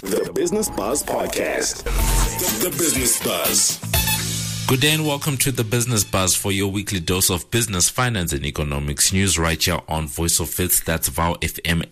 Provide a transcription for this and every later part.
The Business Buzz Podcast. The Business Buzz. Good day and welcome to the Business Buzz for your weekly dose of business, finance and economics news right here on Voice of Wits. That's VOW FM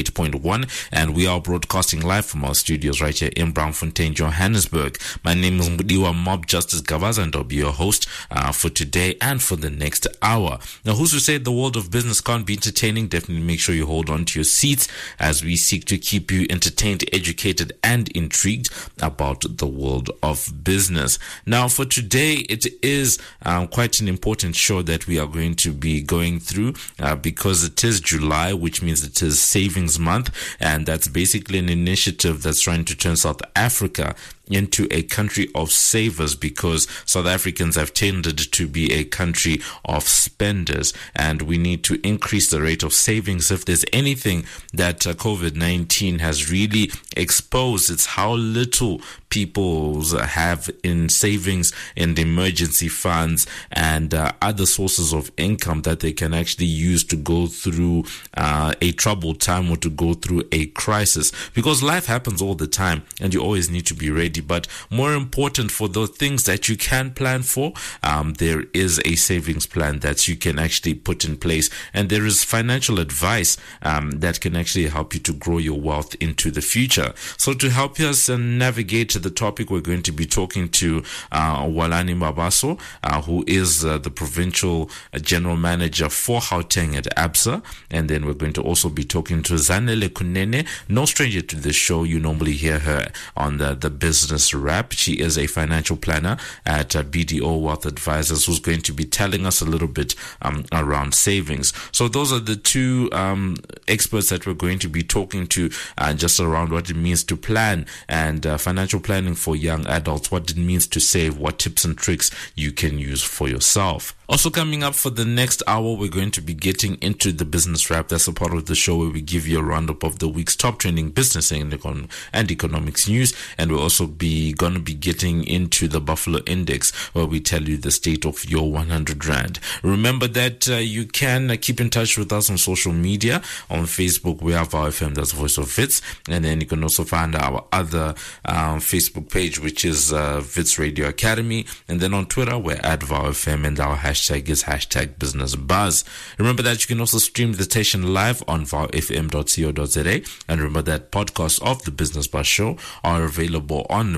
88.1, and we are broadcasting live from our studios right here in Braamfontein, Johannesburg. My name is Mudiwa Mob Justice Gavaza, and I'll be your host for today and for the next hour. Now, who's to say the world of business can't be entertaining? Definitely make sure you hold on to your seats as we seek to keep you entertained, educated and intrigued about the world of business. Now, for today, it is quite an important show that we are going to be going through because it is July, which means it is Savings Month, and that's basically an initiative that's trying to turn South Africa into a country of savers, because South Africans have tended to be a country of spenders, and we need to increase the rate of savings. If there's anything that COVID-19 has really exposed, it's how little people have in savings and emergency funds and other sources of income that they can actually use to go through a troubled time or to go through a crisis, because life happens all the time and you always need to be ready. But more important, for the things that you can plan for, there is a savings plan that you can actually put in place, and there is financial advice that can actually help you to grow your wealth into the future. So to help us navigate the topic, we're going to be talking to Walani Mabaso, who is the provincial general manager for Gauteng at ABSA, and then we're going to also be talking to Zanele Kunene, no stranger to the show. You normally hear her on the business wrap. She is a financial planner at BDO Wealth Advisors, who's going to be telling us a little bit around savings. So those are the two experts that we're going to be talking to just around what it means to plan and financial planning for young adults, what it means to save, what tips and tricks you can use for yourself. Also coming up for the next hour, we're going to be getting into the business wrap. That's a part of the show where we give you a roundup of the week's top trending business and economics news. And we'll also be going to be getting into the Buffalo Index, where we tell you the state of your 100 Rand. Remember that you can keep in touch with us on social media. On Facebook, we have our FM, that's Voice of Wits. And then you can also find our other Facebook page, which is Wits Radio Academy. And then on Twitter, we're at VowFM, and our hashtag is hashtag Business Buzz. Remember that you can also stream the station live on vowfm.co.za. And remember that podcasts of the Business Buzz show are available on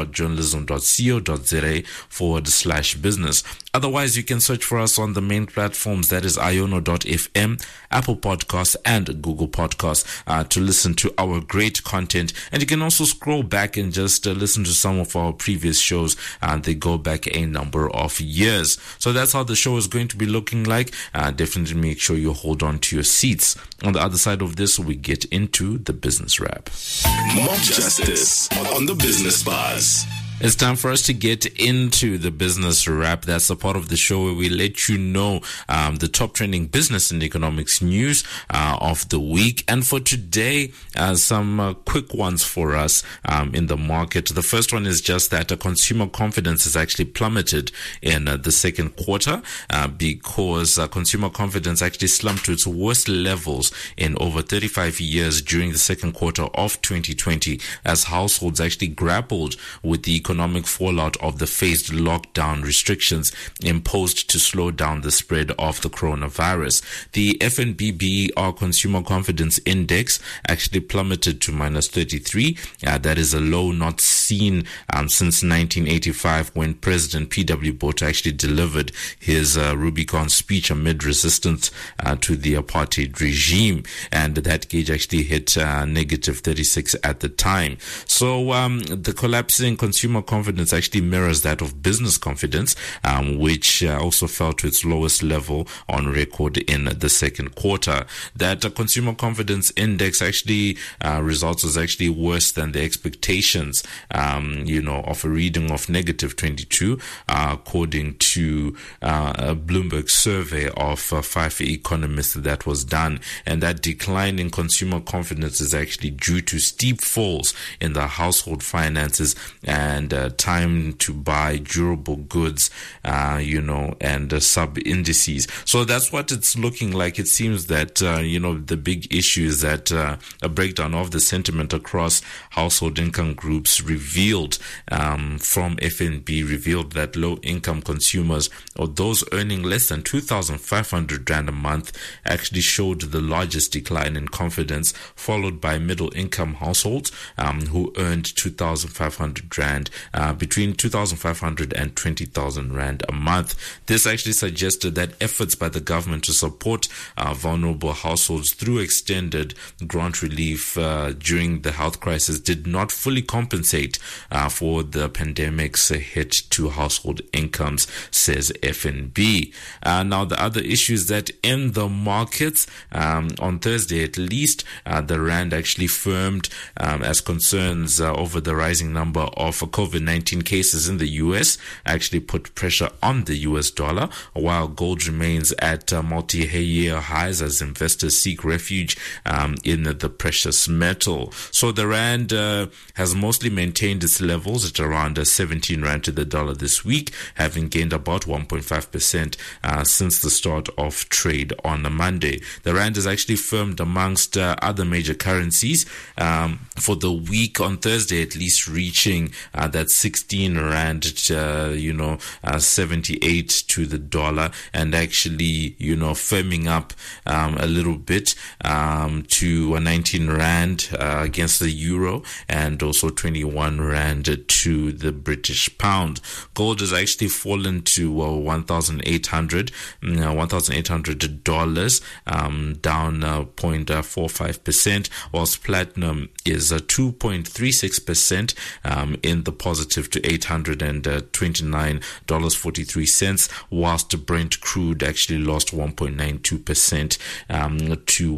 wits.journalism.co.za/business. Otherwise, you can search for us on the main platforms, that is iono.fm, Apple Podcasts, and Google Podcasts to listen to our great content. And you can also scroll back and just listen to some of our previous shows, and they go back a number of years. So that's how the show is going to be looking like. Definitely make sure you hold on to your seats. On the other side of this, we get into the business wrap. Mob Justice on the Business Buzz. It's time for us to get into the business wrap. That's a part of the show where we let you know the top trending business and economics news of the week. And for today, some quick ones for us in the market. The first one is just that consumer confidence has actually plummeted in the second quarter because consumer confidence actually slumped to its worst levels in over 35 years during the second quarter of 2020, as households actually grappled with the economic fallout of the phased lockdown restrictions imposed to slow down the spread of the coronavirus. The FNB-BER Consumer Confidence Index actually plummeted to -33. That is a low not seen since 1985, when President P.W. Botha actually delivered his Rubicon speech amid resistance to the apartheid regime, and that gauge actually hit -36 at the time. So the collapsing consumer confidence actually mirrors that of business confidence, which also fell to its lowest level on record in the second quarter. That consumer confidence index actually results was actually worse than the expectations, of a reading of -22, according to a Bloomberg survey of 5 economists that was done. And that decline in consumer confidence is actually due to steep falls in the household finances and and time to buy durable goods, and sub-indices. So that's what it's looking like. It seems that, the big issue is that a breakdown of the sentiment across household income groups revealed from FNB revealed that low-income consumers, or those earning less than 2,500 Rand a month, actually showed the largest decline in confidence, followed by middle-income households who earned 2,500 Rand, between 2,500 and 20,000 Rand a month. This actually suggested that efforts by the government to support vulnerable households through extended grant relief during the health crisis did not fully compensate for the pandemic's hit to household incomes, says FNB. Now, the other issue is that in the markets, on Thursday at least, the Rand actually firmed as concerns over the rising number of COVID-19 cases in the US actually put pressure on the US dollar, while gold remains at multi-year highs as investors seek refuge in the precious metal. So the Rand has mostly maintained its levels at around 17 Rand to the dollar this week, having gained about 1.5% since the start of trade on a Monday. The Rand has actually firmed amongst other major currencies for the week on Thursday, at least reaching that 16 Rand, 78 to the dollar, and actually, firming up a little bit to 19 Rand against the euro, and also 21 Rand to the British pound. Gold has actually fallen to $1,800, down 0.45%, whilst platinum is 2.36% in the positive to $829.43, whilst Brent crude actually lost 1.92% to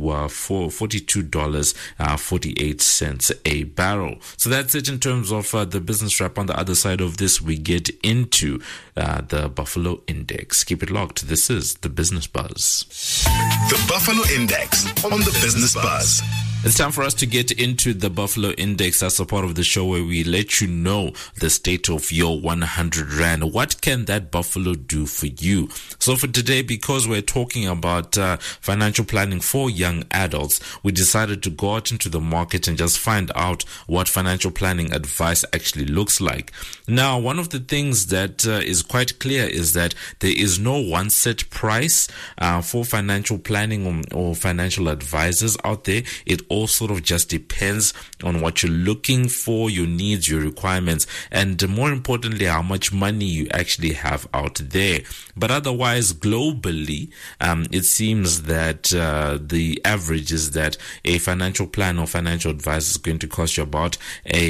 $42.48 a barrel. So that's it in terms of the business wrap. On the other side of this, we get into the Buffalo Index. Keep it locked. This is the Business Buzz. The Buffalo Index on the Business Buzz. It's time for us to get into the Buffalo Index. That's a part of the show where we let you know the state of your 100 Rand. What can that Buffalo do for you? So for today, because we're talking about financial planning for young adults, we decided to go out into the market and just find out what financial planning advice actually looks like. Now, one of the things that is quite clear is that there is no one set price for financial planning or financial advisors out there. It all sort of just depends on what you're looking for, your needs, your requirements, and more importantly, how much money you actually have out there. But otherwise, globally, it seems that the average is that a financial plan or financial advice is going to cost you about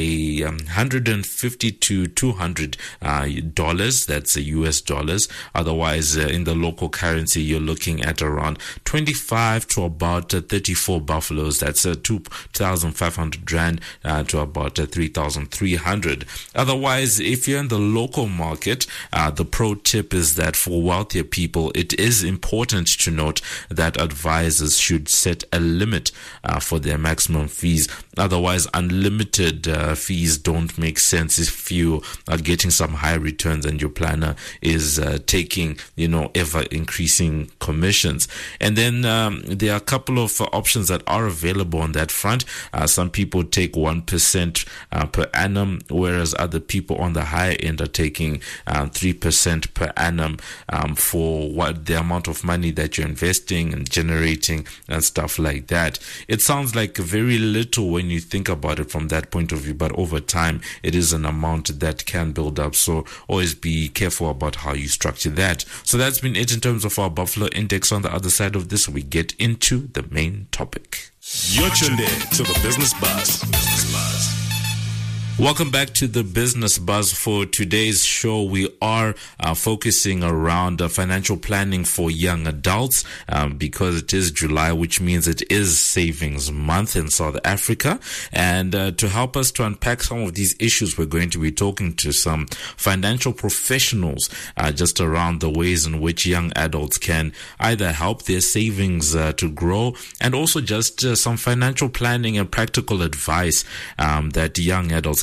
$150 to $200 dollars. That's US dollars. Otherwise, in the local currency, you're looking at around 25 to about 34 buffaloes. That's 2,500 Rand to about 3,300. Otherwise, if you're in the local market, the pro tip is that for wealthier people, it is important to note that advisors should set a limit for their maximum fees. Otherwise, unlimited fees don't make sense if you are getting some high returns and your planner is taking, ever increasing commissions. And then there are a couple of options that are available on that front. Some people take 1% per annum, whereas other people on the higher end are taking 3% per annum for what the amount of money that you're investing and generating and stuff like that. It sounds like very little when you think about it from that point of view, but over time it is an amount that can build up. So always be careful about how you structure that. So that's been it in terms of our Buffalo Index. On the other side of this, we get into the main topic. You're tuned in to the Business Buzz. Welcome back to the Business Buzz. For today's show, we are focusing around financial planning for young adults because it is July, which means it is Savings Month in South Africa. And to help us to unpack some of these issues, we're going to be talking to some financial professionals just around the ways in which young adults can either help their savings to grow, and also just some financial planning and practical advice that young adults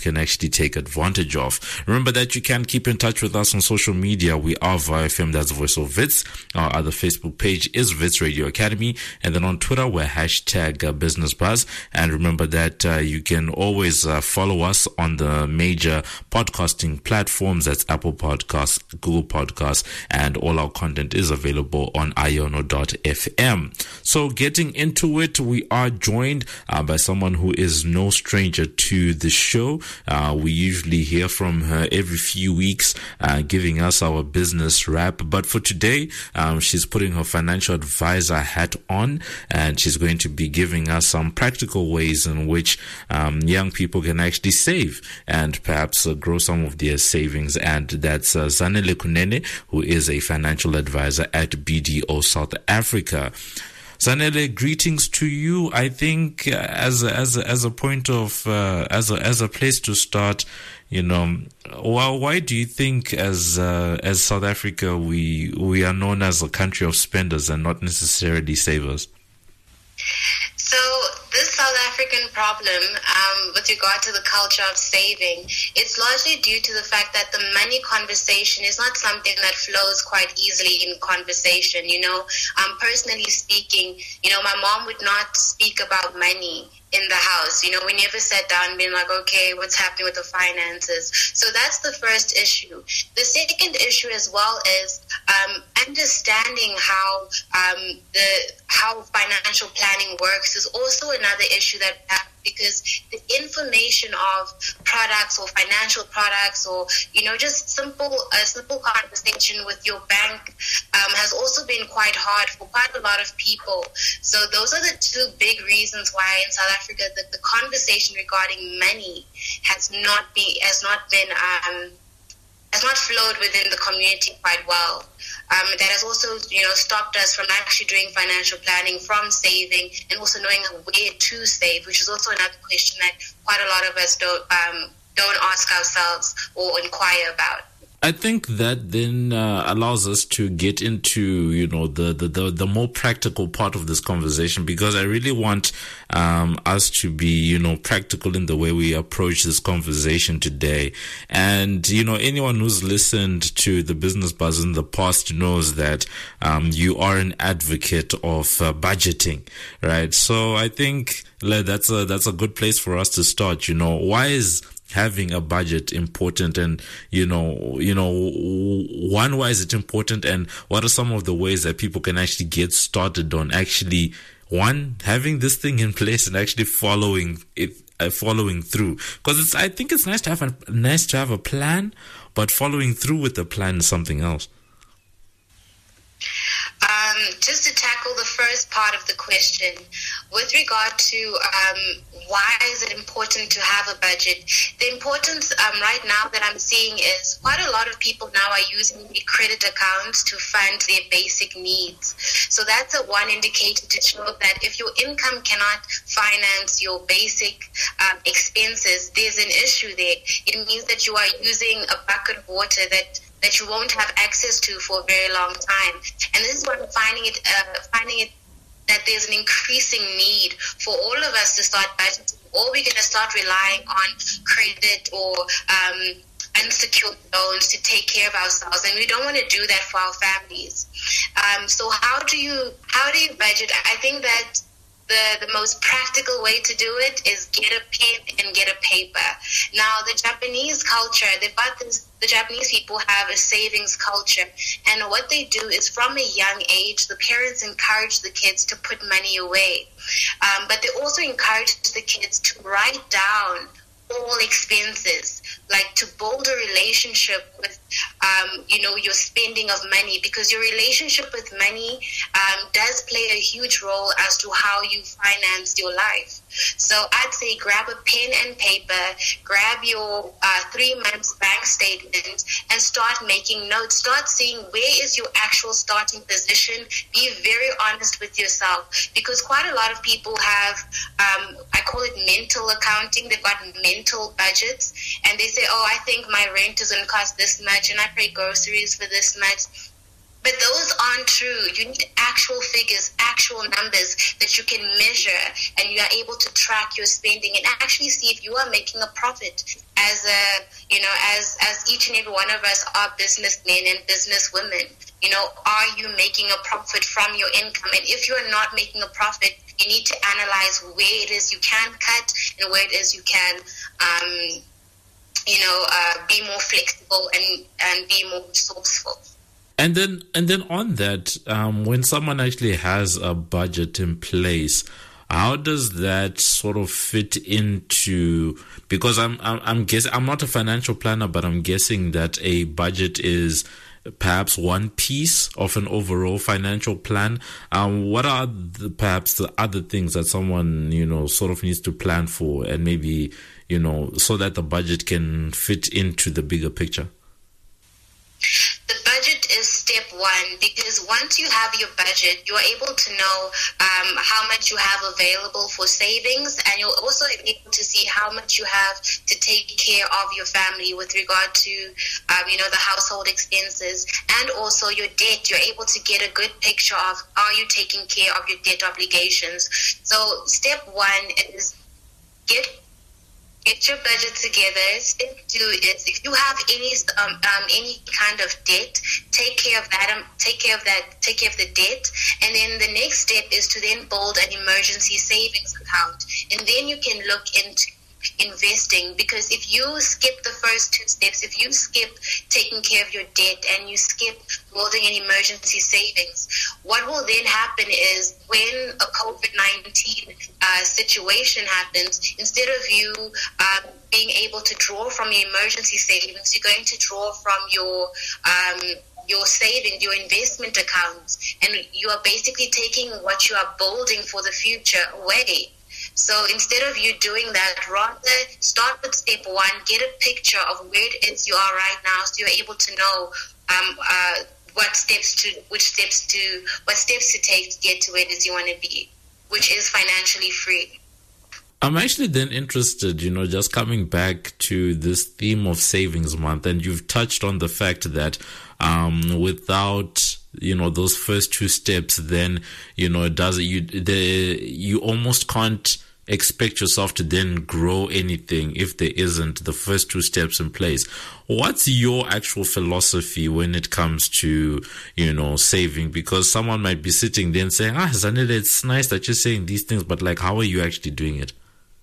can actually take advantage of. Remember that you can keep in touch with us on social media. We are VOW FM, that's Voice of Wits. Our other Facebook page is Wits Radio Academy. And then on Twitter, we're #Business Buzz. And remember that you can always follow us on the major podcasting platforms. That's Apple Podcasts, Google Podcasts, and all our content is available on iono.fm. So getting into it, we are joined by someone who is no stranger to the show. We usually hear from her every few weeks, giving us our business wrap. But for today, she's putting her financial advisor hat on, and she's going to be giving us some practical ways in which young people can actually save and perhaps grow some of their savings. And that's Zanele Kunene, who is a financial advisor at BDO South Africa. Zanele, greetings to you. I think as a point of as a place to start, why do you think as South Africa we are known as a country of spenders and not necessarily savers? So this South African problem with regard to the culture of saving, it's largely due to the fact that the money conversation is not something that flows quite easily in conversation. Personally speaking, my mom would not speak about money in the house. We never sat down being like, okay, what's happening with the finances? So that's the first issue. The second issue as well is understanding how financial planning works is also another issue that we have, because the information of products or financial products or, just a simple conversation with your bank has also been quite hard for quite a lot of people. So those are the two big reasons why in South Africa the conversation regarding money has not flowed within the community quite well. That has also, stopped us from actually doing financial planning, from saving, and also knowing where to save, which is also another question that quite a lot of us don't ask ourselves or inquire about. I think that then allows us to get into, the more practical part of this conversation, because I really want us to be, practical in the way we approach this conversation today. And, anyone who's listened to the Business Buzz in the past knows that you are an advocate of budgeting, right? So I think that's a good place for us to start. Why is having a budget important? And why is it important, and what are some of the ways that people can actually get started on actually having this thing in place and actually following through? Because I think it's nice to have a plan, but following through with the plan is something else. Just to tackle the first part of the question, with regard to why is it important to have a budget, the importance right now that I'm seeing is quite a lot of people now are using the credit accounts to fund their basic needs. So that's one indicator to show that if your income cannot finance your basic expenses, there's an issue there. It means that you are using a bucket of water that you won't have access to for a very long time. And this is why I'm finding it that there's an increasing need for all of us to start budgeting, or we're going to start relying on credit or unsecured loans to take care of ourselves, and we don't want to do that for our families. So how do you budget? I think that the most practical way to do it is get a pen and get a paper. Now, the Japanese culture, the Japanese people have a savings culture, and what they do is from a young age, the parents encourage the kids to put money away, but they also encourage the kids to write down all expenses, like to build a relationship with, your spending of money, because your relationship with money does play a huge role as to how you finance your life. So I'd say grab a pen and paper, grab your 3 months bank statement, and start making notes. Start seeing where is your actual starting position. Be very honest with yourself, because quite a lot of people have, I call it mental accounting. They've got mental budgets, and they say, oh, I think my rent is going to cost this much, and I pay groceries for this much. But those aren't true. You need actual figures, actual numbers that you can measure, and you are able to track your spending and actually see if you are making a profit. As each and every one of us are businessmen and businesswomen, are you making a profit from your income? And if you are not making a profit, you need to analyze where it is you can cut and where it is you can, be more flexible and be more resourceful. And then on that, when someone actually has a budget in place, how does that sort of fit into? Because I'm guessing, I'm not a financial planner, but I'm guessing that a budget is perhaps one piece of an overall financial plan. What are perhaps the other things that someone sort of needs to plan for, and maybe so that the budget can fit into the bigger picture? The budget is step one, because once you have your budget, you are able to know how much you have available for savings, and you'll also be able to see how much you have to take care of your family with regard to, the household expenses, and also your debt. You're able to get a good picture of, are you taking care of your debt obligations? So step one is get your budget together. Step two is, if you have any kind of debt, take care of that. Take care of the debt, and then the next step is to then build an emergency savings account, and then you can look into investing. Because if you skip the first two steps, if you skip taking care of your debt and you skip building an emergency savings, what will then happen is, when a COVID-19 situation happens, instead of you being able to draw from your emergency savings, you're going to draw from your savings, your investment accounts, and you are basically taking what you are building for the future away. So instead of you doing that, rather start with step one, get a picture of where it is you are right now, so you're able to know what steps to take to get to where it is you want to be, which is financially free. I'm actually then interested, just coming back to this theme of Savings Month, and you've touched on the fact that without those first two steps, then you almost can't expect yourself to then grow anything if there isn't the first two steps in place. What's your actual philosophy when it comes to saving? Because someone might be sitting there and saying, Zanele, it's nice that you're saying these things, but how are you actually doing it?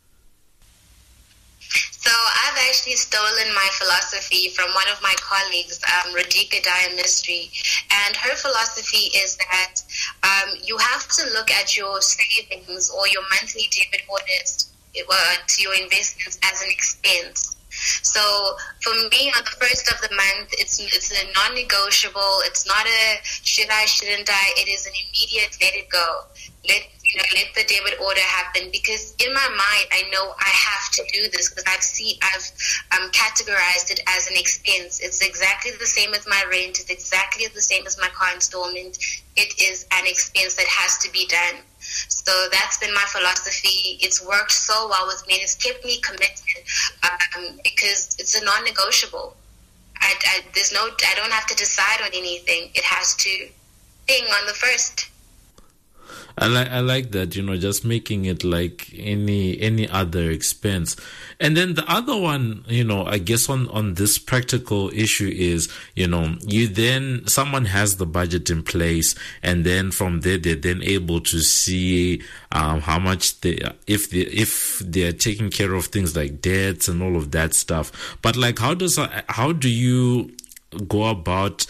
So I've actually stolen my philosophy from one of my colleagues, Radhika Dayamistry, and her philosophy is that you have to look at your savings or your monthly debit orders to your investments as an expense. So for me, on the first of the month, it's a non-negotiable. It's not a should I, shouldn't I. It is an immediate let it go. Let the debit order happen, because in my mind I know I have to do this, because I've categorized it as an expense. It's exactly the same as my rent. It's exactly the same as my car installment. It is an expense that has to be done. So that's been my philosophy. It's worked so well with me, and it's kept me committed because it's a non-negotiable. I don't have to decide on anything. It has to ping on the first. I like that, just making it like any other expense. And then the other one, I guess on this practical issue is, someone has the budget in place, and then from there they're then able to see how much if they're taking care of things like debts and all of that stuff. But how do you go about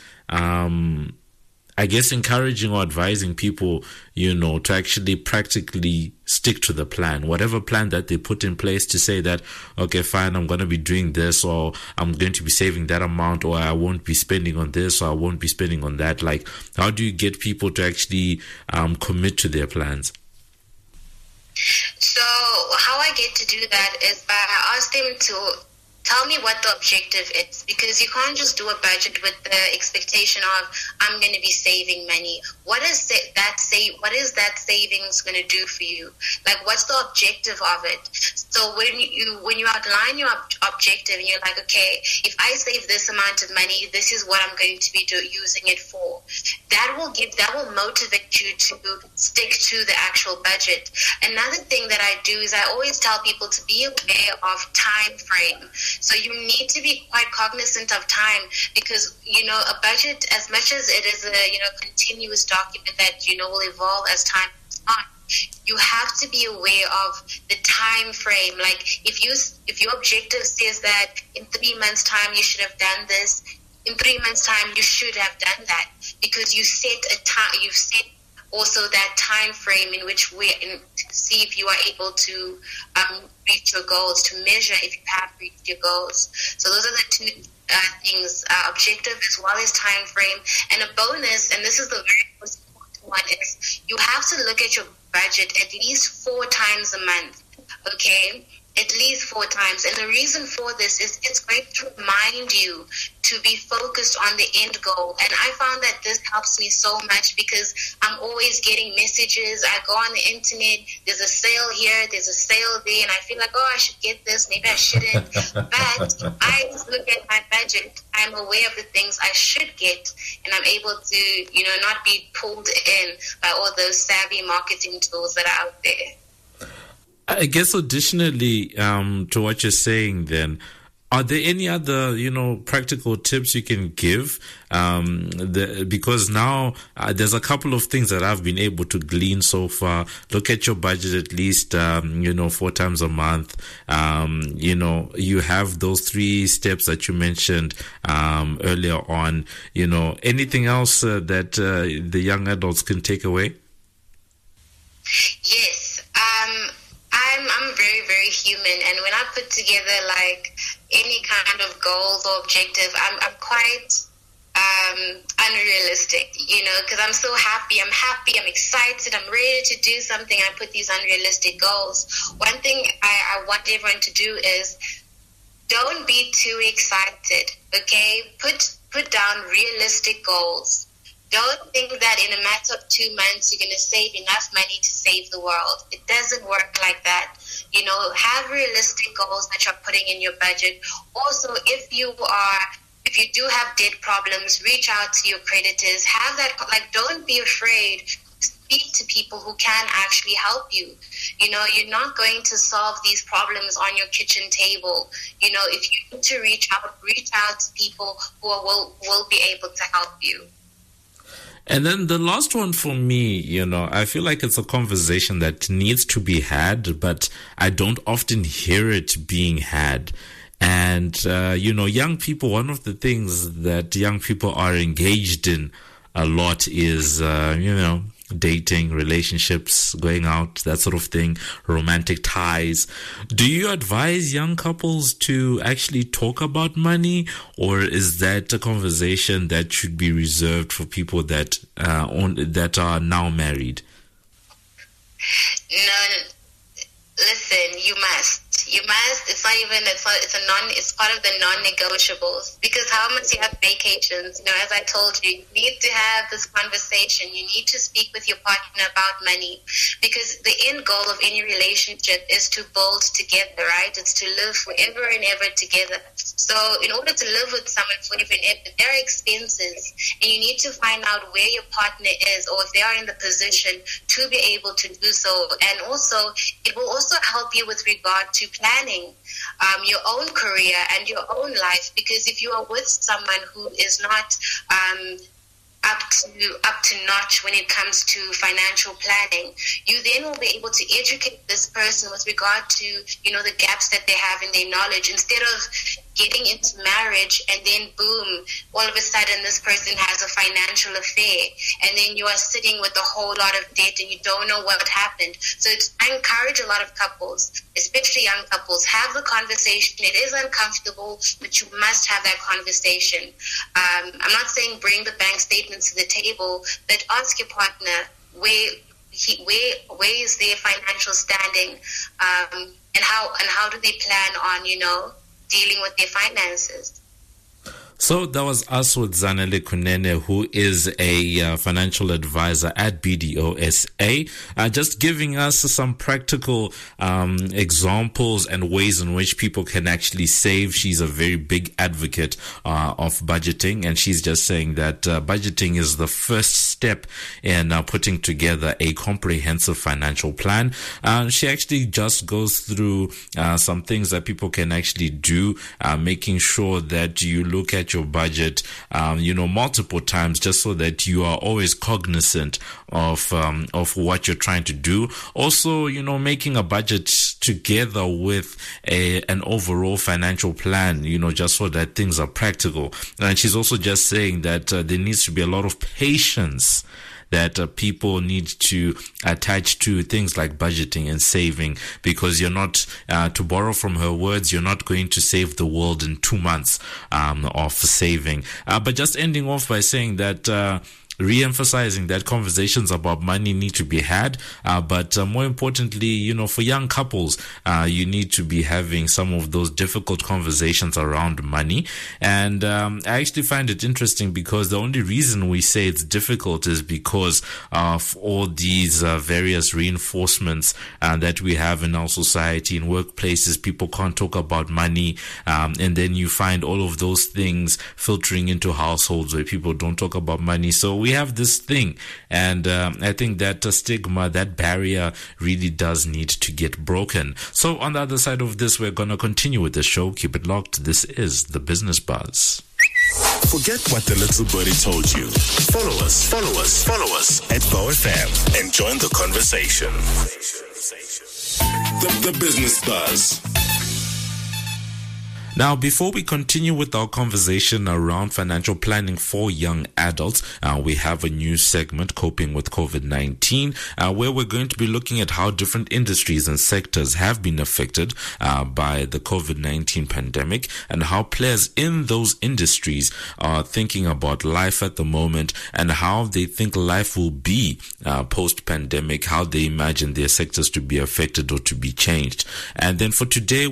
I guess encouraging or advising people, to actually practically stick to the plan, whatever plan that they put in place, to say that, okay, fine, I'm going to be doing this, or I'm going to be saving that amount, or I won't be spending on this, or I won't be spending on that. How do you get people to actually commit to their plans? So how I get to do that is by I ask them to tell me what the objective is, because you can't just do a budget with the expectation of I'm going to be saving money. What is that savings going to do for you? Like, what's the objective of it? So when you outline your objective and you're like, okay, if I save this amount of money, this is what I'm going to be using it for. That will motivate you to stick to the actual budget. Another thing that I do is I always tell people to be aware of time frame. So you need to be quite cognizant of time, because, a budget, as much as it is a, continuous document that, will evolve as time goes on, you have to be aware of the time frame. Like, if your objective says that in 3 months' time you should have done this, in 3 months' time you should have done that, because you set a time, you've set also that time frame in which to see if you are able to reach your goals, to measure if you have reached your goals. So those are the two things, objective as well as time frame. And a bonus, and this is the very most important one, is you have to look at your budget at least 4 times a month, okay? At least 4 times. And the reason for this is it's going to remind you to be focused on the end goal. And I found that this helps me so much, because I'm always getting messages. I go on the internet, there's a sale here, there's a sale there, and I feel like, oh, I should get this, maybe I shouldn't. But I just look at my budget. I'm aware of the things I should get, and I'm able to, not be pulled in by all those savvy marketing tools that are out there. I guess additionally to what you're saying then, are there any other, practical tips you can give? Because now there's a couple of things that I've been able to glean so far. Look at your budget at least, 4 times a month. You have those 3 steps that you mentioned earlier on. Anything else that the young adults can take away? Yes. I'm very, very human, and when I put together like any kind of goals or objective, I'm quite unrealistic, because I'm so happy, I'm excited, I'm ready to do something. I put these unrealistic goals. One thing I want everyone to do is don't be too excited, okay? Put down realistic goals. Don't think that in a matter of 2 months you're going to save enough money to save the world. It doesn't work like that. Have realistic goals that you're putting in your budget. Also, if you do have debt problems, reach out to your creditors. Have that, don't be afraid to speak to people who can actually help you. You're not going to solve these problems on your kitchen table. If you need to reach out to people who will be able to help you. And then the last one for me, I feel like it's a conversation that needs to be had, but I don't often hear it being had. And, young people, one of the things that young people are engaged in a lot is, dating, relationships, going out, that sort of thing, romantic ties. Do you advise young couples to actually talk about money, or is that a conversation that should be reserved for people that are now married? No, listen, you must. It's not even. It's part of the non-negotiables. Because how much you have vacations? As I told you, you need to have this conversation. You need to speak with your partner about money, because the end goal of any relationship is to build together, right? It's to live forever and ever together. So, in order to live with someone forever and ever, there are expenses, and you need to find out where your partner is, or if they are in the position to be able to do so. And also, it will also help you with regard to planning your own career and your own life, because if you are with someone who is not up to notch when it comes to financial planning, you then will be able to educate this person with regard to the gaps that they have in their knowledge, instead of getting into marriage and then boom, all of a sudden this person has a financial affair, and then you are sitting with a whole lot of debt and you don't know what happened. So I encourage a lot of couples, especially young couples, have the conversation. It is uncomfortable, but you must have that conversation. I'm not saying bring the bank statements to the table, but ask your partner where is their financial standing, and how do they plan on dealing with their finances. So that was us with Zanele Kunene, who is a financial advisor at BDOSA, just giving us some practical examples and ways in which people can actually save. She's a very big advocate of budgeting, and she's just saying that budgeting is the first step in putting together a comprehensive financial plan. She actually just goes through some things that people can actually do, making sure that you look at your budget, multiple times, just so that you are always cognizant of what you're trying to do. Also, making a budget together with an overall financial plan, just so that things are practical. And she's also just saying that there needs to be a lot of patience that people need to attach to things like budgeting and saving, because you're not, to borrow from her words, you're not going to save the world in 2 months of saving. But just ending off by saying that re-emphasizing that conversations about money need to be had, but more importantly, for young couples, you need to be having some of those difficult conversations around money. And I actually find it interesting, because the only reason we say it's difficult is because of all these various reinforcements that we have in our society. In workplaces, people can't talk about money, and then you find all of those things filtering into households where people don't talk about money. So we have this thing, and I think that stigma, that barrier, really does need to get broken. So on the other side of this, we're going to continue with the show. Keep it locked. This is The Business Buzz. Forget what the little birdie told you. Follow us at BOFM and join the conversation. The Business Buzz. Now, before we continue with our conversation around financial planning for young adults, we have a new segment, Coping with COVID-19, where we're going to be looking at how different industries and sectors have been affected by the COVID-19 pandemic, and how players in those industries are thinking about life at the moment, and how they think life will be post-pandemic, how they imagine their sectors to be affected or to be changed. And then for today,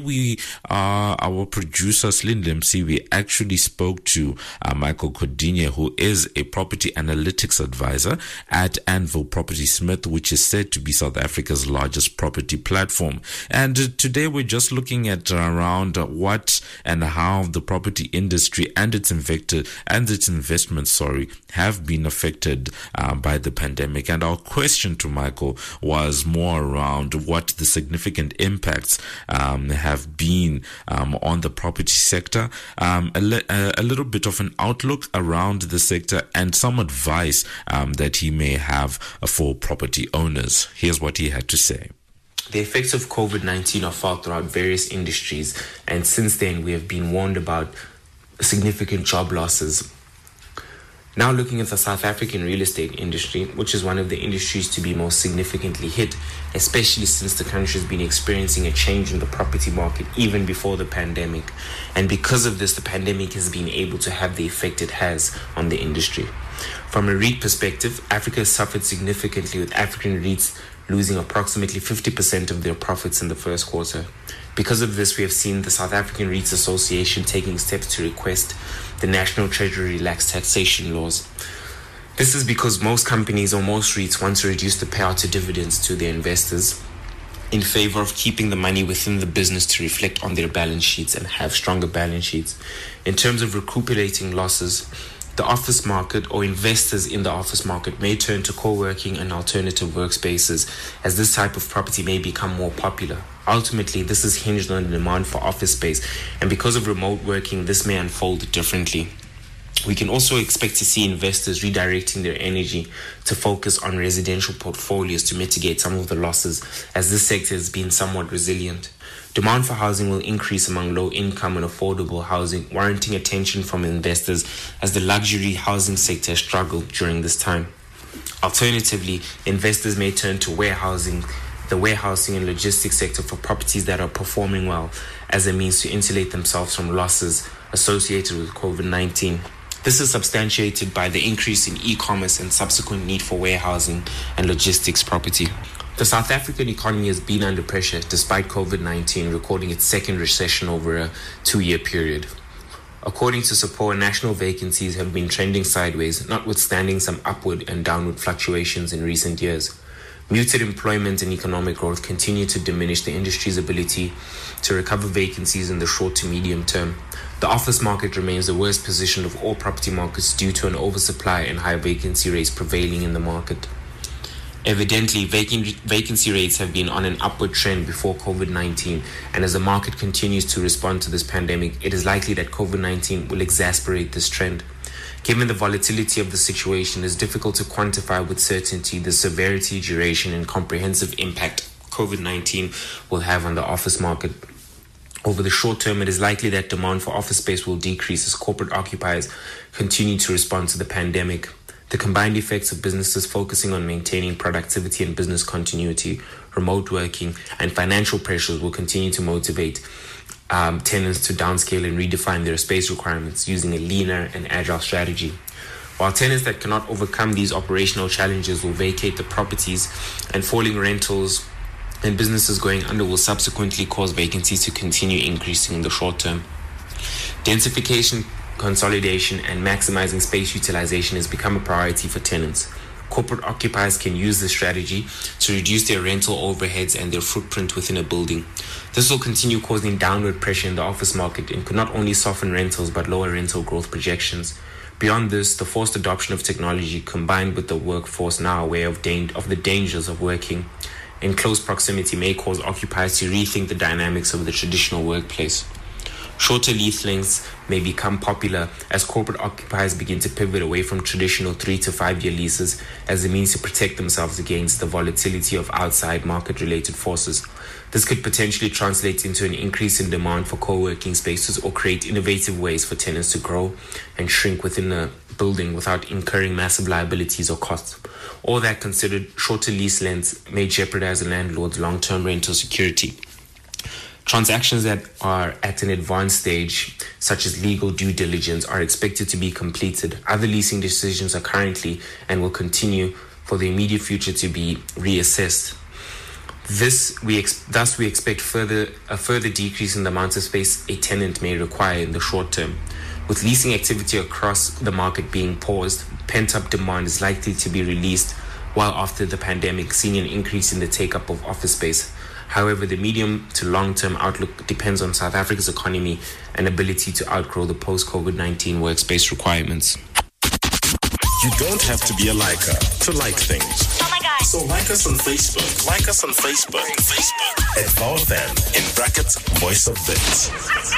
our producer Slim Lemsi, we actually spoke to Michael Kodinye, who is a property analytics advisor at Anvil Property Smith, which is said to be South Africa's largest property platform. And today we're just looking at around what and how the property industry and its investments have been affected by the pandemic. And our question to Michael was more around what the significant impacts have been on the property sector, a little bit of an outlook around the sector, and some advice that he may have for property owners. Here's what he had to say. The effects of COVID-19 are felt throughout various industries, and since then we have been warned about significant job losses. Now looking at the South African real estate industry, which is one of the industries to be most significantly hit, especially since the country has been experiencing a change in the property market even before the pandemic. And because of this, the pandemic has been able to have the effect it has on the industry. From a REIT perspective, Africa has suffered significantly, with African REITs losing approximately 50% of their profits in the first quarter. Because of this, we have seen the South African REITs Association taking steps to request the National Treasury relax taxation laws. This is because most companies or most REITs want to reduce the payout of dividends to their investors in favor of keeping the money within the business to reflect on their balance sheets and have stronger balance sheets. In terms of recuperating losses, the office market or investors in the office market may turn to co-working and alternative workspaces, as this type of property may become more popular. Ultimately, this is hinged on the demand for office space, and because of remote working, this may unfold differently. We can also expect to see investors redirecting their energy to focus on residential portfolios to mitigate some of the losses, as this sector has been somewhat resilient. Demand for housing will increase among low-income and affordable housing, warranting attention from investors as the luxury housing sector struggled during this time. Alternatively, investors may turn to the warehousing and logistics sector for properties that are performing well as a means to insulate themselves from losses associated with COVID-19. This is substantiated by the increase in e-commerce and subsequent need for warehousing and logistics property. The South African economy has been under pressure despite COVID-19 recording its second recession over a 2-year period. According to SAPOA, national vacancies have been trending sideways, notwithstanding some upward and downward fluctuations in recent years. Muted employment and economic growth continue to diminish the industry's ability to recover vacancies in the short to medium term. The office market remains the worst positioned of all property markets due to an oversupply and high vacancy rates prevailing in the market. Evidently, vacancy rates have been on an upward trend before COVID-19, and as the market continues to respond to this pandemic, it is likely that COVID-19 will exacerbate this trend. Given the volatility of the situation, it is difficult to quantify with certainty the severity, duration, and comprehensive impact COVID-19 will have on the office market. Over the short term, it is likely that demand for office space will decrease as corporate occupiers continue to respond to the pandemic. The combined effects of businesses focusing on maintaining productivity and business continuity, remote working, and financial pressures will continue to motivate tenants to downscale and redefine their space requirements using a leaner and agile strategy. While tenants that cannot overcome these operational challenges will vacate the properties, and falling rentals and businesses going under will subsequently cause vacancies to continue increasing in the short term. Densification, consolidation, and maximizing space utilization has become a priority for tenants. Corporate occupiers can use this strategy to reduce their rental overheads and their footprint within a building. This will continue causing downward pressure in the office market and could not only soften rentals but lower rental growth projections. Beyond this, the forced adoption of technology combined with the workforce now aware of the dangers of working in close proximity may cause occupiers to rethink the dynamics of the traditional workplace. Shorter lease lengths may become popular as corporate occupiers begin to pivot away from traditional 3 to 5 year leases as a means to protect themselves against the volatility of outside market-related forces. This could potentially translate into an increase in demand for co-working spaces or create innovative ways for tenants to grow and shrink within a building without incurring massive liabilities or costs. All that considered, shorter lease lengths may jeopardize a landlord's long-term rental security. Transactions that are at an advanced stage, such as legal due diligence, are expected to be completed. Other leasing decisions are currently and will continue for the immediate future to be reassessed. Thus, we expect a further decrease in the amount of space a tenant may require in the short term. With leasing activity across the market being paused, pent-up demand is likely to be released, while after the pandemic, seeing an increase in the take-up of office space. However, the medium to long-term outlook depends on South Africa's economy and ability to outgrow the post-COVID-19 workspace requirements. You don't have to be a liker to like things. Oh my God. So like us on Facebook. Like us on Facebook. At VowFM, in brackets, Voice of Bits.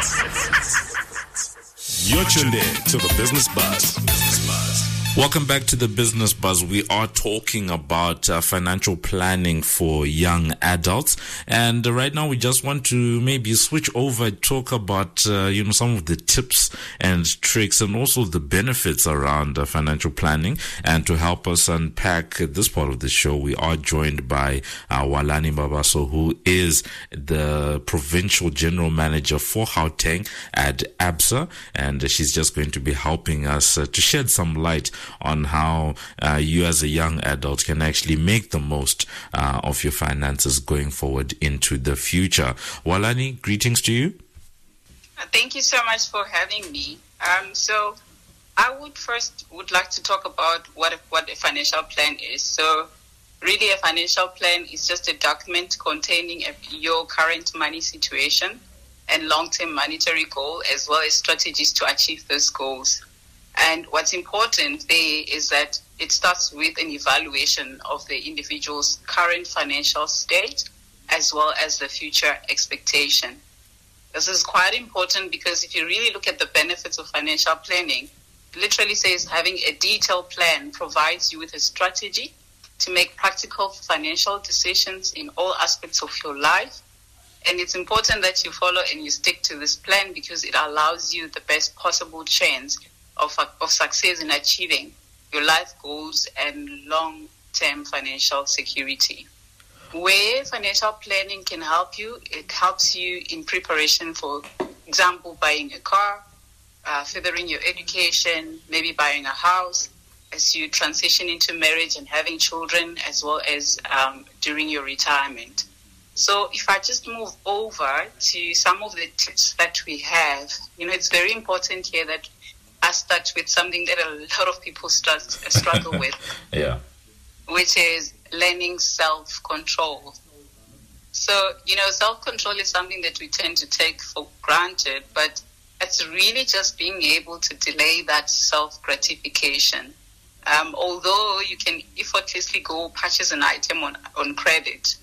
You're tuned in to the Business Buzz. Welcome back to the Business Buzz. We are talking about financial planning for young adults, and right now we just want to maybe switch over and talk about some of the tips and tricks and also the benefits around financial planning. And to help us unpack this part of the show, we are joined by Walani Babaso, who is the Provincial General Manager for Gauteng at ABSA, and she's just going to be helping us to shed some light on how you as a young adult can actually make the most of your finances going forward into the future. Walani, greetings to you. Thank you so much for having me. So I would like to talk about what a financial plan is. So really a financial plan is just a document containing your current money situation and long-term monetary goal, as well as strategies to achieve those goals. And what's important there is that it starts with an evaluation of the individual's current financial state, as well as the future expectation. This is quite important because if you really look at the benefits of financial planning, it literally says having a detailed plan provides you with a strategy to make practical financial decisions in all aspects of your life. And it's important that you follow and you stick to this plan because it allows you the best possible chance of success in achieving your life goals and long-term financial security. Where financial planning can help you, it helps you in preparation for example, buying a car, furthering your education, maybe buying a house, as you transition into marriage and having children, as well as during your retirement. So if I just move over to some of the tips that we have, it's very important here that I start with something that a lot of people struggle with, yeah, which is learning self-control. So, self-control is something that we tend to take for granted, but it's really just being able to delay that self-gratification. Although you can effortlessly go purchase an item on credit,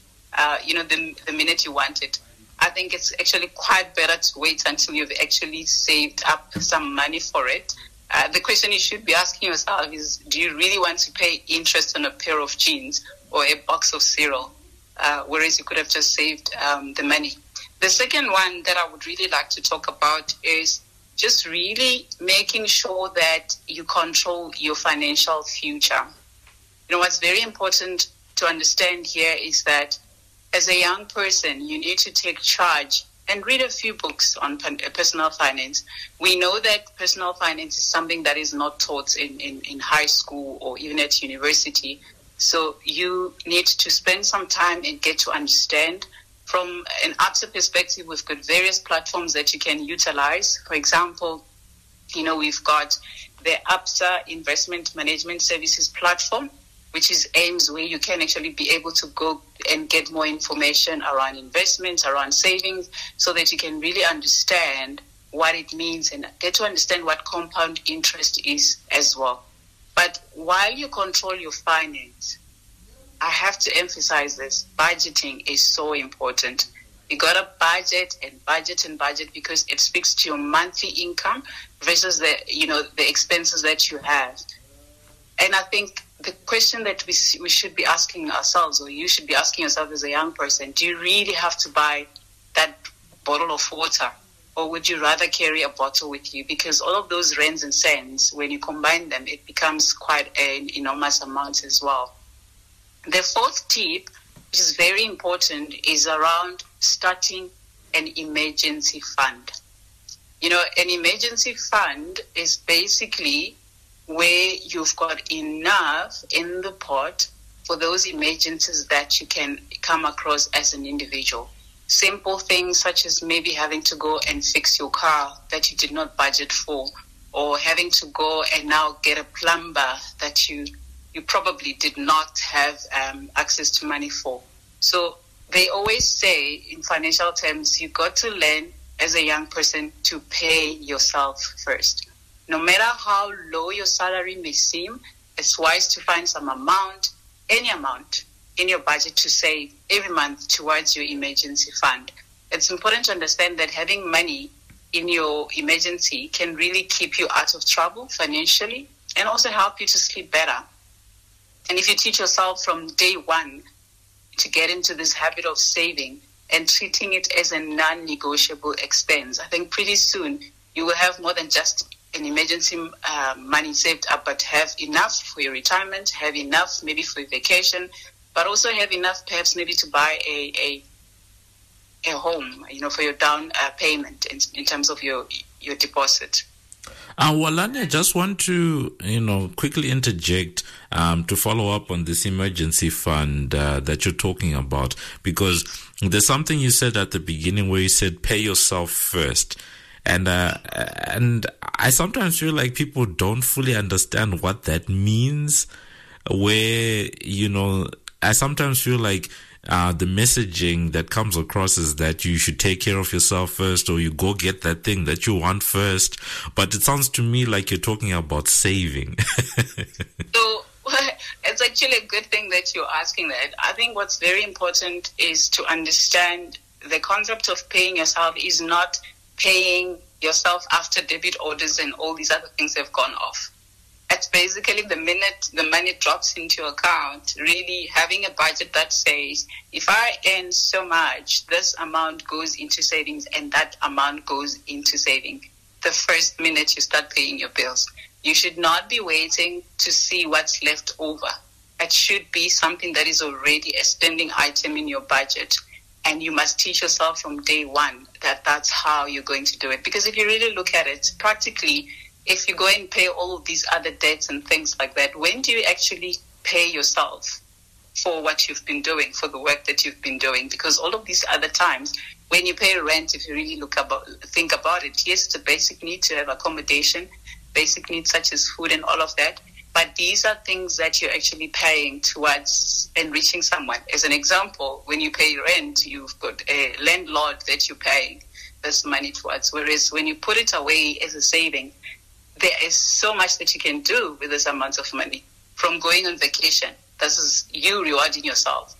the minute you want it, I think it's actually quite better to wait until you've actually saved up some money for it. The question you should be asking yourself is, do you really want to pay interest on a pair of jeans or a box of cereal, whereas you could have just saved the money? The second one that I would really like to talk about is just really making sure that you control your financial future. What's very important to understand here is that as a young person, you need to take charge and read a few books on personal finance. We know that personal finance is something that is not taught in high school or even at university. So you need to spend some time and get to understand. From an ABSA perspective, we've got various platforms that you can utilize. For example, we've got the ABSA Investment Management Services platform, which is AIMS, where you can actually be able to go and get more information around investments, around savings, so that you can really understand what it means and get to understand what compound interest is as well. But while you control your finance, I have to emphasize this, budgeting is so important. You got to budget and budget and budget, because it speaks to your monthly income versus the expenses that you have. And I think the question that we should be asking ourselves, or you should be asking yourself as a young person, do you really have to buy that bottle of water? Or would you rather carry a bottle with you? Because all of those rands and cents, when you combine them, it becomes quite an enormous amount as well. The fourth tip, which is very important, is around starting an emergency fund. An emergency fund is basically where you've got enough in the pot for those emergencies that you can come across as an individual. Simple things such as maybe having to go and fix your car that you did not budget for, or having to go and now get a plumber that you probably did not have access to money for. So they always say in financial terms, you got to learn as a young person to pay yourself first. No matter how low your salary may seem, it's wise to find some amount, any amount in your budget to save every month towards your emergency fund. It's important to understand that having money in your emergency can really keep you out of trouble financially and also help you to sleep better. And if you teach yourself from day one to get into this habit of saving and treating it as a non-negotiable expense, I think pretty soon you will have more than just an emergency money saved up, but have enough for your retirement, have enough maybe for your vacation, but also have enough perhaps maybe to buy a home, for your down payment in terms of your deposit. Walani, I just want to, quickly interject to follow up on this emergency fund that you're talking about, because there's something you said at the beginning where you said pay yourself first. And I sometimes feel like people don't fully understand what that means, where, I sometimes feel like the messaging that comes across is that you should take care of yourself first, or you go get that thing that you want first. But it sounds to me like you're talking about saving. So it's actually a good thing that you're asking that. I think what's very important is to understand the concept of paying yourself is not paying yourself after debit orders and all these other things have gone off. It's basically the minute the money drops into your account, really having a budget that says, if I earn so much, this amount goes into savings and that amount goes into saving. The first minute you start paying your bills, you should not be waiting to see what's left over. It should be something that is already a spending item in your budget. And you must teach yourself from day one that that's how you're going to do it. Because if you really look at it, practically, if you go and pay all of these other debts and things like that, when do you actually pay yourself for what you've been doing, for the work that you've been doing? Because all of these other times, when you pay rent, if you really think about it, yes, it's a basic need to have accommodation, basic needs such as food and all of that. But these are things that you're actually paying towards enriching someone. As an example, when you pay rent, you've got a landlord that you're paying this money towards. Whereas when you put it away as a saving, there is so much that you can do with this amount of money. From going on vacation, this is you rewarding yourself,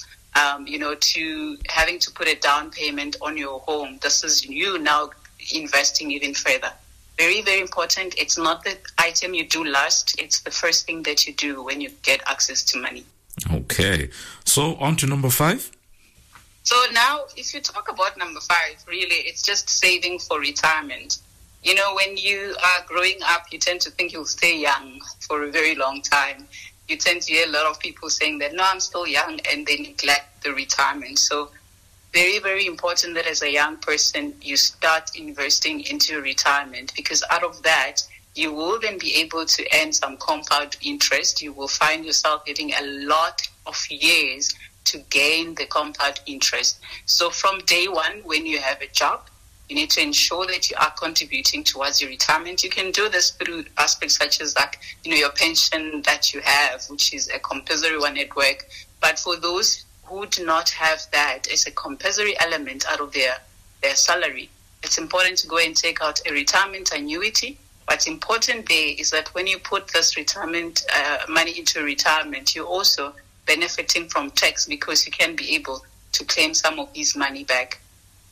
to having to put a down payment on your home. This is you now investing even further. Very, very important. It's not the item you do last. It's the first thing that you do when you get access to money. Okay. So on to number 5. So now, if you talk about number 5, really, it's just saving for retirement. You know, when you are growing up, you tend to think you'll stay young for a very long time. You tend to hear a lot of people saying that, no, I'm still young, and they neglect the retirement. So very, very important that as a young person, you start investing into retirement, because out of that, you will then be able to earn some compound interest. You will find yourself getting a lot of years to gain the compound interest. So from day one, when you have a job, you need to ensure that you are contributing towards your retirement. You can do this through aspects such as your pension that you have, which is a compulsory one at work. But for those who do not have that as a compulsory element out of their salary, it's important to go and take out a retirement annuity. What's important there is that when you put this retirement money into retirement, you're also benefiting from tax, because you can be able to claim some of this money back.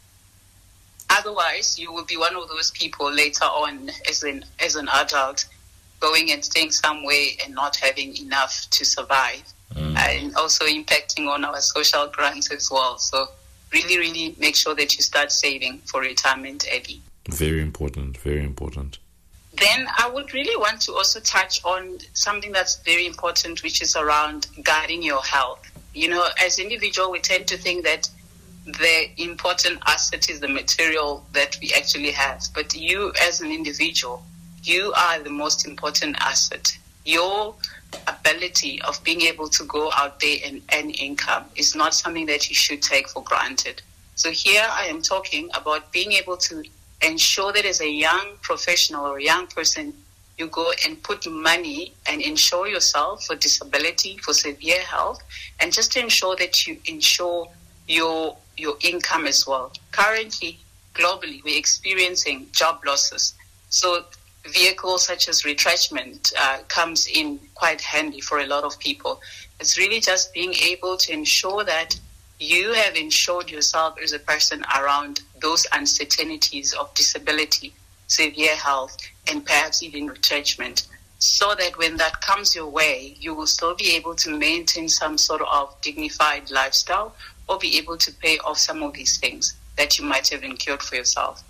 Otherwise, you will be one of those people later on as an adult going and staying somewhere and not having enough to survive. And also impacting on our social grants as well. So really, really make sure that you start saving for retirement early. Very important, very important. Then I would really want to also touch on something that's very important, which is around guarding your health. You know, as individuals, we tend to think that the important asset is the material that we actually have. But you as an individual, you are the most important asset. Your ability of being able to go out there and earn income is not something that you should take for granted. So here I am talking about being able to ensure that as a young professional or a young person, you go and put money and insure yourself for disability, for severe health, and just to ensure that you insure your income as well. Currently, globally, we're experiencing job losses. So vehicles such as retrenchment comes in quite handy for a lot of people. It's really just being able to ensure that you have insured yourself as a person around those uncertainties of disability, severe health, and perhaps even retrenchment, so that when that comes your way, you will still be able to maintain some sort of dignified lifestyle or be able to pay off some of these things that you might have incurred for yourself.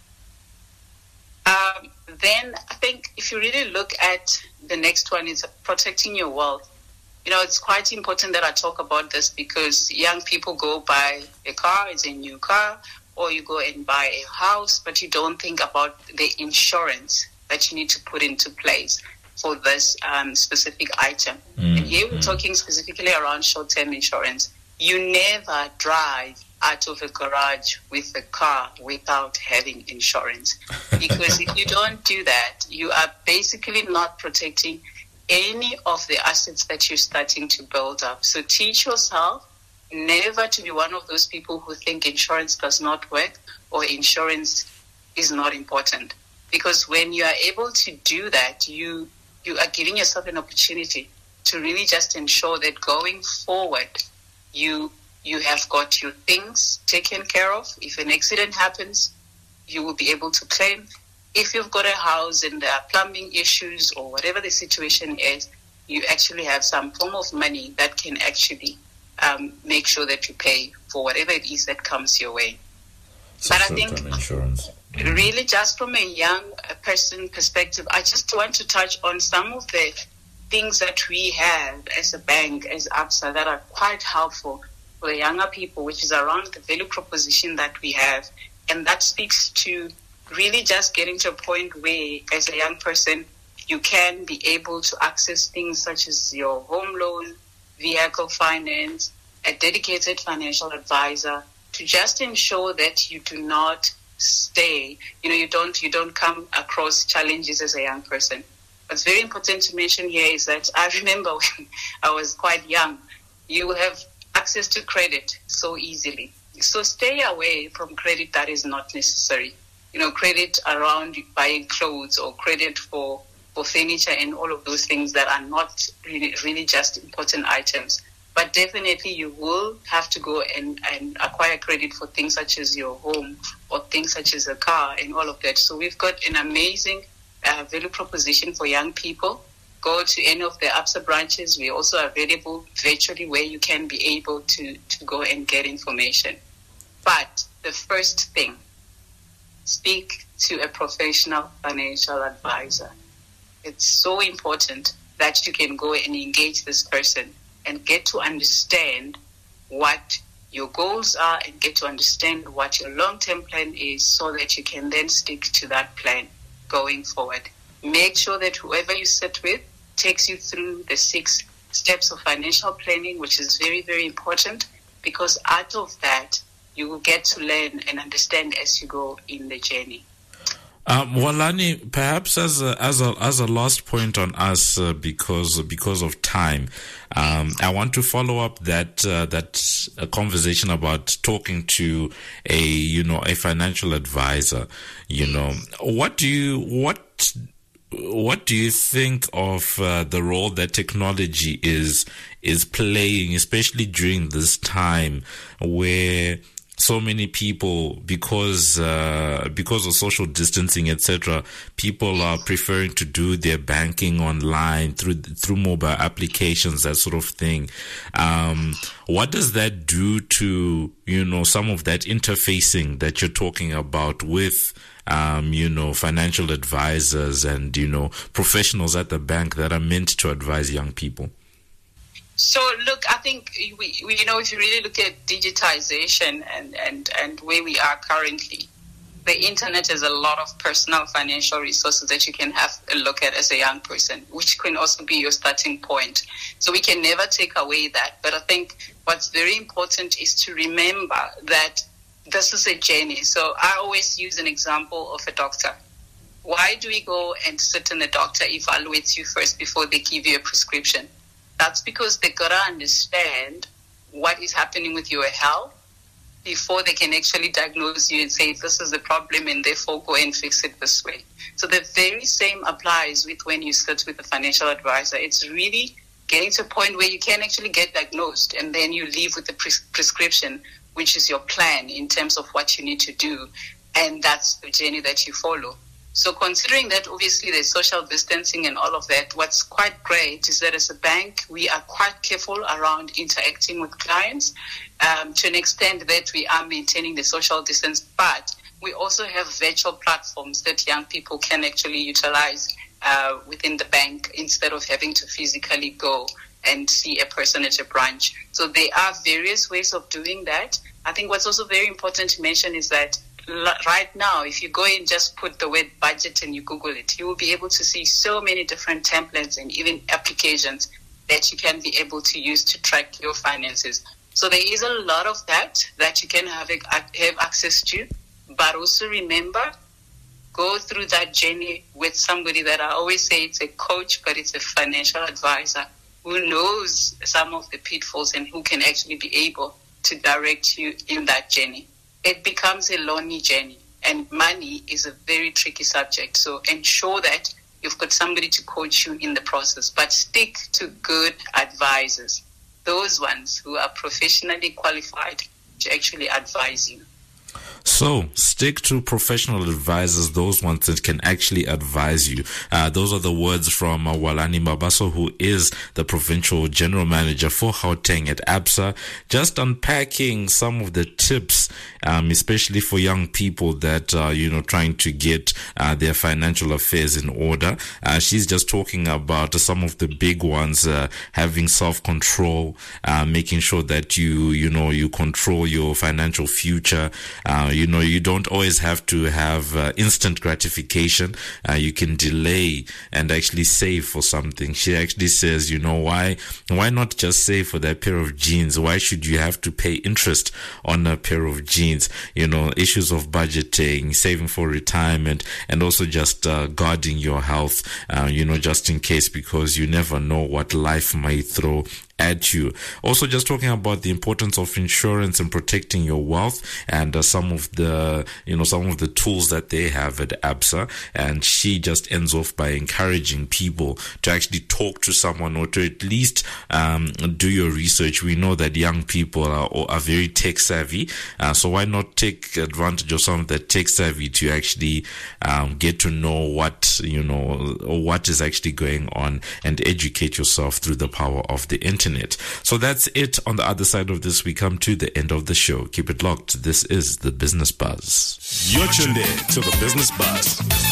Then I think if you really look at the next one, is protecting your wealth. You know, it's quite important that I talk about this, because young people go buy a car, it's a new car, or you go and buy a house, but you don't think about the insurance that you need to put into place for this specific item. And here we're talking specifically around short-term insurance. You never drive out of a garage with a car without having insurance. Because if you don't do that, you are basically not protecting any of the assets that you're starting to build up. So teach yourself never to be one of those people who think insurance does not work or insurance is not important. Because when you are able to do that, you are giving yourself an opportunity to really just ensure that going forward, you have got your things taken care of. If an accident happens, you will be able to claim. If you've got a house and there are plumbing issues or whatever the situation is, you actually have some form of money that can actually make sure that you pay for whatever it is that comes your way. But I think insurance. Really just from a young person perspective, I just want to touch on some of the things that we have as a bank, as Absa, that are quite helpful for the younger people, which is around the value proposition that we have. And that speaks to really just getting to a point where, as a young person, you can be able to access things such as your home loan, vehicle finance, a dedicated financial advisor, to just ensure that you do not stay, you don't come across challenges as a young person. What's very important to mention here is that I remember when I was quite young, you have access to credit so easily. So stay away from credit that is not necessary. Credit around buying clothes or credit for furniture and all of those things that are not really just important items. But definitely you will have to go and acquire credit for things such as your home or things such as a car and all of that. So we've got an amazing value proposition for young people. Go to any of the ABSA branches. We're also available virtually where you can be able to go and get information. But the first thing, speak to a professional financial advisor. It's so important that you can go and engage this person and get to understand what your goals are and get to understand what your long-term plan is so that you can then stick to that plan going forward. Make sure that whoever you sit with takes you through the 6 steps of financial planning, which is very, very important, because out of that, you will get to learn and understand as you go in the journey. Walani, perhaps as a last point on us, because of time, I want to follow up that conversation about talking to a financial advisor. What do you think of the role that technology is playing, especially during this time where so many people, because of social distancing, etc., people are preferring to do their banking online through mobile applications, that sort of thing. What does that do to some of that interfacing that you're talking about with financial advisors and professionals at the bank that are meant to advise young people? So, look, I think if you really look at digitization and where we are currently, the internet has a lot of personal financial resources that you can have a look at as a young person, which can also be your starting point. So we can never take away that. But I think what's very important is to remember that this is a journey. So I always use an example of a doctor. Why do we go and sit and the doctor evaluates you first before they give you a prescription? That's because they got to understand what is happening with your health before they can actually diagnose you and say, this is the problem and therefore go and fix it this way. So the very same applies with when you sit with a financial advisor. It's really getting to a point where you can actually get diagnosed and then you leave with the prescription, which is your plan in terms of what you need to do. And that's the journey that you follow. So considering that obviously there's social distancing and all of that, what's quite great is that as a bank, we are quite careful around interacting with clients to an extent that we are maintaining the social distance, but we also have virtual platforms that young people can actually utilize within the bank instead of having to physically go and see a person at a branch. So there are various ways of doing that. I think what's also very important to mention is that right now, if you go and just put the word budget and you Google it, you will be able to see so many different templates and even applications that you can be able to use to track your finances. So there is a lot of that you can have access to, but also remember, go through that journey with somebody that I always say it's a coach, but it's a financial advisor who knows some of the pitfalls and who can actually be able to direct you in that journey. It becomes a lonely journey, and money is a very tricky subject. So ensure that you've got somebody to coach you in the process, but stick to good advisors, those ones who are professionally qualified to actually advise you. So stick to professional advisors, those ones that can actually advise you. Those are the words from Walani Mabaso, who is the provincial general manager for Gauteng at ABSA, just unpacking some of the tips, especially for young people that are, trying to get their financial affairs in order. She's just talking about some of the big ones, having self-control, making sure that you control your financial future. You don't always have to have instant gratification. You can delay and actually save for something. She actually says, why not just save for that pair of jeans? Why should you have to pay interest on a pair of jeans? Issues of budgeting, saving for retirement, and also just guarding your health, just in case, because you never know what life might throw at you. Also just talking about the importance of insurance and protecting your wealth, and some of the tools that they have at ABSA. And she just ends off by encouraging people to actually talk to someone, or to at least do your research. We know that young people are very tech savvy, so why not take advantage of some of that tech savvy to actually get to know what is actually going on, and educate yourself through the power of the internet. So that's it. On the other side of this, we come to the end of the show. Keep it locked. This is the Business Buzz. You're tuned in to the Business Buzz.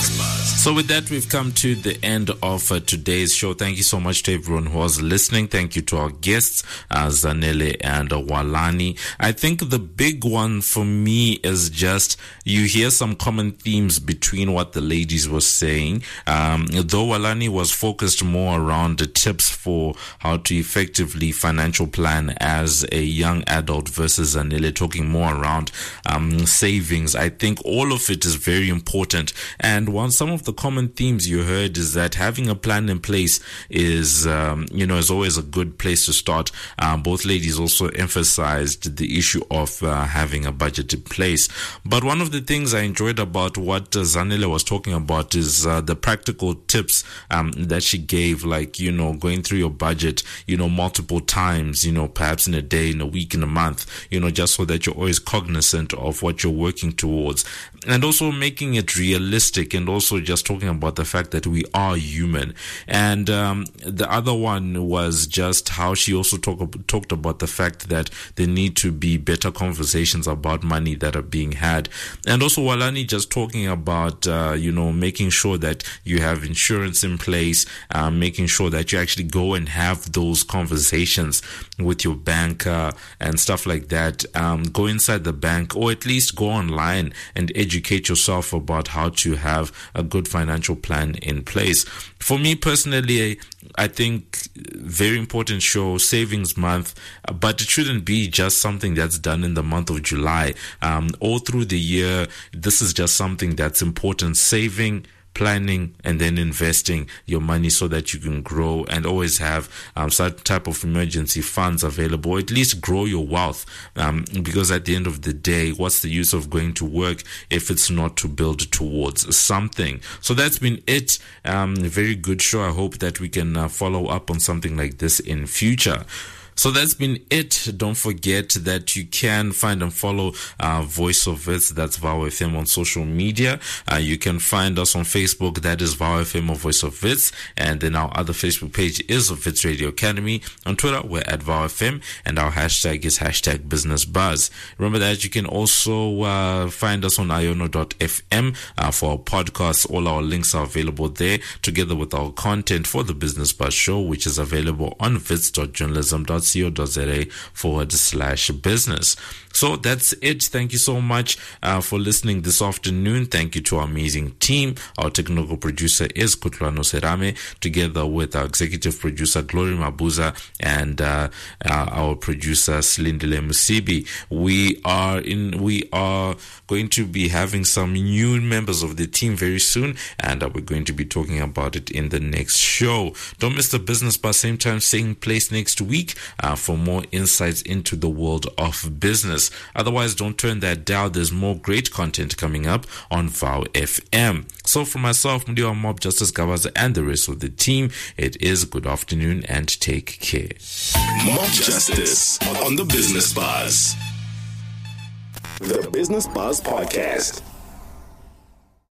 So with that, we've come to the end of today's show. Thank you so much to everyone who was listening. Thank you to our guests, Zanele and Walani. I think the big one for me is just, you hear some common themes between what the ladies were saying. Though Walani was focused more around the tips for how to effectively financial plan as a young adult, versus Zanele talking more around savings. I think all of it is very important. And some of the common themes you heard is that having a plan in place is always a good place to start. Both ladies also emphasized the issue of having a budget in place. But one of the things I enjoyed about what Zanele was talking about is the practical tips that she gave, like, going through your budget, multiple times, perhaps in a day, in a week, in a month, just so that you're always cognizant of what you're working towards. And also making it realistic, and also just talking about the fact that we are human. And the other one was just how she also talked about the fact that there need to be better conversations about money that are being had. And also Walani just talking about, making sure that you have insurance in place, making sure that you actually go and have those conversations with your banker and stuff like that. Go inside the bank, or at least go online and educate yourself about how to have a good financial plan in place. For me personally, I think very important show, Savings Month, but it shouldn't be just something that's done in the month of July. All through the year, this is just something that's important. Saving, planning, and then investing your money so that you can grow and always have some type of emergency funds available, or at least grow your wealth, because at the end of the day, what's the use of going to work if it's not to build towards something? So that's been it. Very good show. I hope that we can follow up on something like this in future. So that's been it. Don't forget that you can find and follow Voice of Wits, that's VOW FM, on social media. You can find us on Facebook, that is VOW FM or Voice of Wits. And then our other Facebook page is of Wits Radio Academy. On Twitter, we're at VOW FM, and our hashtag is #BusinessBuzz. Remember that you can also find us on iono.fm for our podcasts. All our links are available there, together with our content for the Business Buzz show, which is available on wits.journalism.co.za/business. So that's it. Thank you so much for listening this afternoon. Thank you to our amazing team. Our technical producer is Kutlwano Serame, together with our executive producer Glory Mabuza and our producer Slindile Musibi. We are going to be having some new members of the team very soon, and we're going to be talking about it in the next show. Don't miss the Business Buzz, same time, same place next week for more insights into the world of business. Otherwise, don't turn that down. There's more great content coming up on VOW FM. So for myself, Mudiwa Mob, Justice Gabaza, and the rest of the team, it is good afternoon and take care. Mob Justice on the Business Buzz. The Business Buzz Podcast.